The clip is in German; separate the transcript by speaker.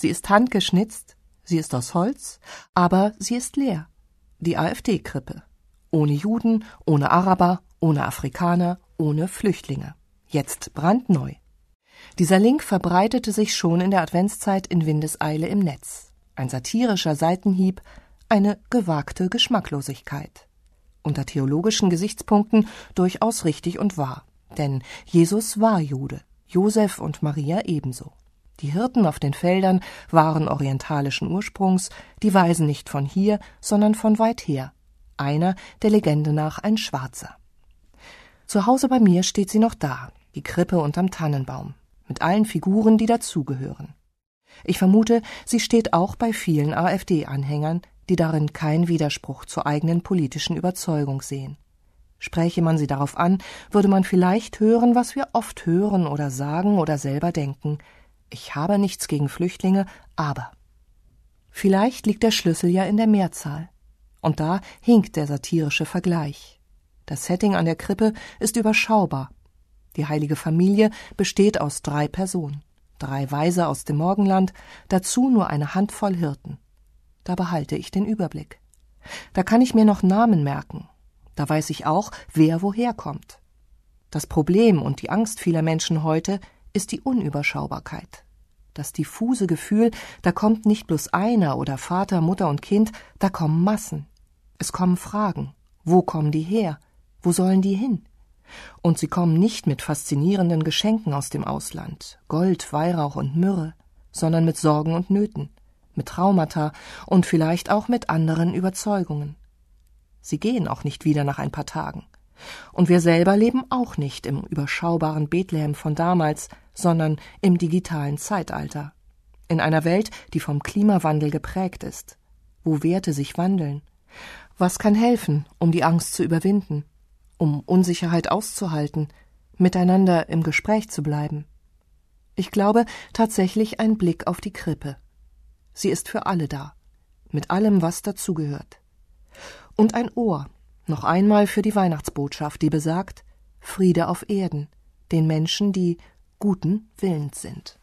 Speaker 1: Sie ist handgeschnitzt, sie ist aus Holz, aber sie ist leer. Die AfD-Krippe. Ohne Juden, ohne Araber, ohne Afrikaner, ohne Flüchtlinge. Jetzt brandneu. Dieser Link verbreitete sich schon in der Adventszeit in Windeseile im Netz. Ein satirischer Seitenhieb, eine gewagte Geschmacklosigkeit. Unter theologischen Gesichtspunkten durchaus richtig und wahr. Denn Jesus war Jude, Josef und Maria ebenso. Die Hirten auf den Feldern waren orientalischen Ursprungs, die Weisen nicht von hier, sondern von weit her. Einer, der Legende nach, ein Schwarzer. Zu Hause bei mir steht sie noch da, die Krippe unterm Tannenbaum, mit allen Figuren, die dazugehören. Ich vermute, sie steht auch bei vielen AfD-Anhängern, die darin keinen Widerspruch zur eigenen politischen Überzeugung sehen. Spräche man sie darauf an, würde man vielleicht hören, was wir oft hören oder sagen oder selber denken: Ich habe nichts gegen Flüchtlinge, aber. Vielleicht liegt der Schlüssel ja in der Mehrzahl. Und da hinkt der satirische Vergleich. Das Setting an der Krippe ist überschaubar. Die heilige Familie besteht aus 3 Personen, 3 Weise aus dem Morgenland, dazu nur eine Handvoll Hirten. Da behalte ich den Überblick. Da kann ich mir noch Namen merken. Da weiß ich auch, wer woher kommt. Das Problem und die Angst vieler Menschen heute ist die Unüberschaubarkeit. Das diffuse Gefühl, da kommt nicht bloß einer oder Vater, Mutter und Kind, da kommen Massen. Es kommen Fragen. Wo kommen die her? Wo sollen die hin? Und sie kommen nicht mit faszinierenden Geschenken aus dem Ausland, Gold, Weihrauch und Myrrhe, sondern mit Sorgen und Nöten, mit Traumata und vielleicht auch mit anderen Überzeugungen. Sie gehen auch nicht wieder nach ein paar Tagen. Und wir selber leben auch nicht im überschaubaren Bethlehem von damals, sondern im digitalen Zeitalter. In einer Welt, die vom Klimawandel geprägt ist, wo Werte sich wandeln. Was kann helfen, um die Angst zu überwinden, um Unsicherheit auszuhalten, miteinander im Gespräch zu bleiben? Ich glaube tatsächlich ein Blick auf die Krippe. Sie ist für alle da, mit allem, was dazugehört. Und ein Ohr, noch einmal für die Weihnachtsbotschaft, die besagt: Friede auf Erden, den Menschen, die guten Willens sind.